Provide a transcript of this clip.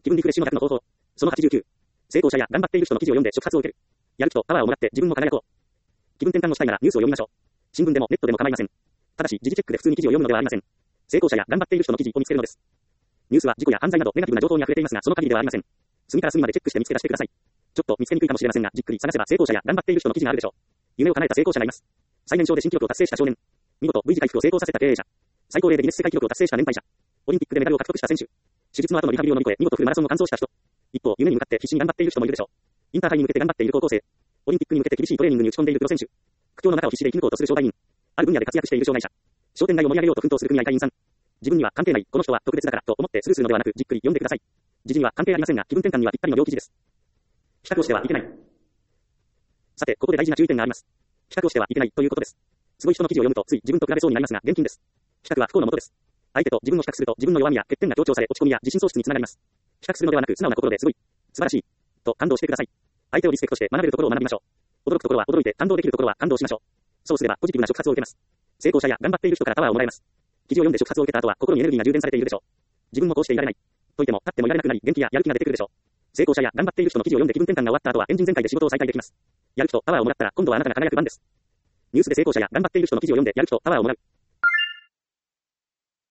気分リフレッシュの100の方法。その89。成功者や頑張っている人の記事を読んで触発を受ける。やる気とパワーをもらって自分も輝こう。気分転換をしたいならニュースを読みましょう。新聞でもネットでも構いません。ただし、時事チェックで普通に記事を読むのではありません。成功者や頑張っている人の記事を見つけるのです。ニュースは事故や犯罪などネガティブな情報に溢れていますが、その限りではありません。隅から隅までチェックして見つけ出してください。ちょっと見つけにくいかもしれませんが、じっくり探せば成功者や頑張っている人の記事があるでしょう。夢を叶えた成功者がいます。最年少で新記録を達成した少年。見事 V 字回復を成功させた経営者。最高齢でギネス世界記録を達成した年配者。オリンピックでメダルを獲得した選手。手術の後のリハビリを乗り越え、見事フルマラソンを完走した人。一方、夢に向かって必死に頑張っている人もいるでしょう。インターハイに向けて頑張っている高校生。オリンピックに向けて厳しいトレーニングに打ち込んでいるプロ選手。苦境の中を必死で生き抜こうとする商売人。ある分野で活躍している障害者。商店街を盛り上げようと奮闘する組合会員さん。自分には関係ない、この人は特別だからと思ってスルーするのではなく、じっくり読んでください。時事には関係ありませんが、気分転換にはぴったりの良記事です。比較をしてはいけない。さて、ここで大事な注意点があります。比較をしてはいけないということです。すごい人の記事を読むとつい自分と比べそうになりますが、厳禁です。比較は不幸のもとです。相手と自分を比較すると自分の弱みや欠点が強調され落ち込みや自信喪失につながります。比較するのではなく素直な心ですごい、素晴らしいと感動してください。相手をリスペクトして学べるところを学びましょう。驚くところは驚いて感動できるところは感動しましょう。そうすればポジティブな触発を受けます。成功者や頑張っている人からパワーをもらえます。記事を読んで触発を受けた後は心にエネルギーが充電されているでしょう。自分もこうしていられないと言っても立ってもいられなくなり元気ややる気が出てくるでしょう。成功者や頑張っている人の記事を読んで気分転換が終わった後はエンジン全開で仕事を再開できます。やる気とパワーをもらったら今度はあなたが輝く番です。ニュースで成功者や頑張っている人の記事を読んでやる気とパワーをもらう。